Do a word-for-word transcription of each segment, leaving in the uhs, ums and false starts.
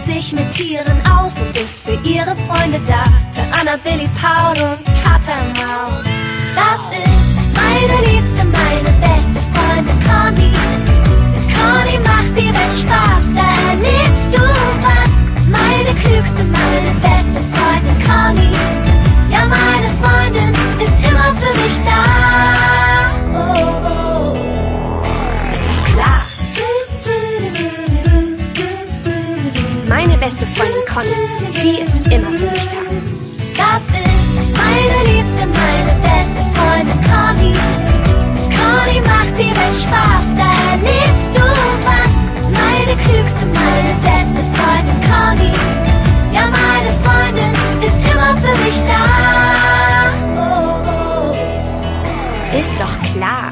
sich mit Tieren aus und ist für ihre Freunde da. Für Anna, Billy, Paul und Kater und Maul. Das ist meine liebste, meine beste Freundin Conny. Mit Conny macht die Welt Spaß, da erlebst du was. Meine klügste, meine beste Freundin Conny. Ja, meine Freundin ist immer für mich da. Oh, oh. Ist doch klar. Meine beste Freundin Conny, die ist immer für mich da. Das ist meine liebste, meine beste Freundin Conny. Mit Conny macht die Welt Spaß, da erlebst du was. Meine klügste, meine beste Freundin Conny. Ja, meine Freundin ist immer für mich da. Oh, oh. Ist doch klar.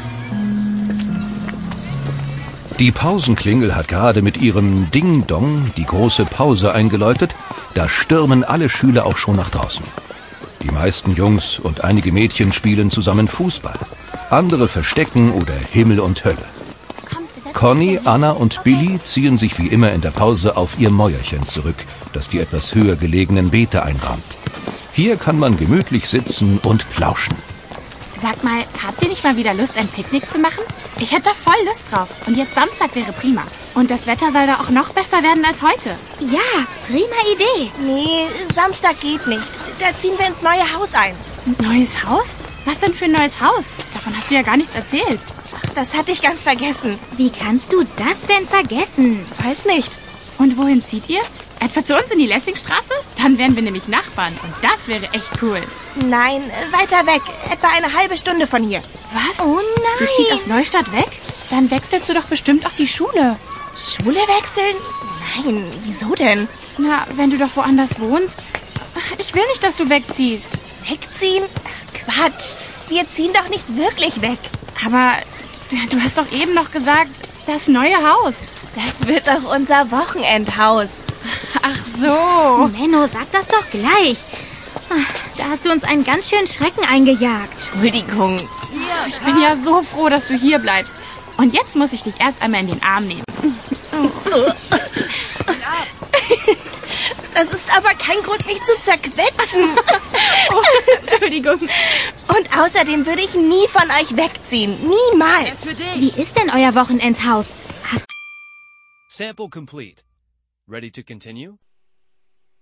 Die Pausenklingel hat gerade mit ihrem Ding-Dong die große Pause eingeläutet. Da stürmen alle Schüler auch schon nach draußen. Die meisten Jungs und einige Mädchen spielen zusammen Fußball. Andere verstecken oder Himmel und Hölle. Conny, Anna und Billy ziehen sich wie immer in der Pause auf ihr Mäuerchen zurück, das die etwas höher gelegenen Beete einrahmt. Hier kann man gemütlich sitzen und plauschen. Sag mal, habt ihr nicht mal wieder Lust, ein Picknick zu machen? Ich hätte da voll Lust drauf. Und jetzt Samstag wäre prima. Und das Wetter soll da auch noch besser werden als heute. Ja, prima Idee. Nee, Samstag geht nicht. Da ziehen wir ins neue Haus ein. Neues Haus? Was denn für ein neues Haus? Davon hast du ja gar nichts erzählt. Ach, das hatte ich ganz vergessen. Wie kannst du das denn vergessen? Weiß nicht. Und wohin zieht ihr? Etwa zu uns in die Lessingstraße? Dann wären wir nämlich Nachbarn. Und das wäre echt cool. Nein, weiter weg. Etwa eine halbe Stunde von hier. Was? Oh nein. Ihr zieht aus Neustadt weg? Dann wechselst du doch bestimmt auch die Schule. Schule wechseln? Nein, wieso denn? Na, wenn du doch woanders wohnst. Ich will nicht, dass du wegziehst. Wegziehen? Quatsch. Wir ziehen doch nicht wirklich weg. Aber du hast doch eben noch gesagt, das neue Haus. Das wird doch unser Wochenendhaus. Ach so. Menno, sag das doch gleich. Da hast du uns einen ganz schönen Schrecken eingejagt. Entschuldigung. Ich bin ja so froh, dass du hier bleibst. Und jetzt muss ich dich erst einmal in den Arm nehmen. Das ist aber kein Grund, mich zu zerquetschen. Oh, Entschuldigung. Und außerdem würde ich nie von euch wegziehen. Niemals. Wie ist denn euer Wochenendhaus? Sample complete. Ready to continue?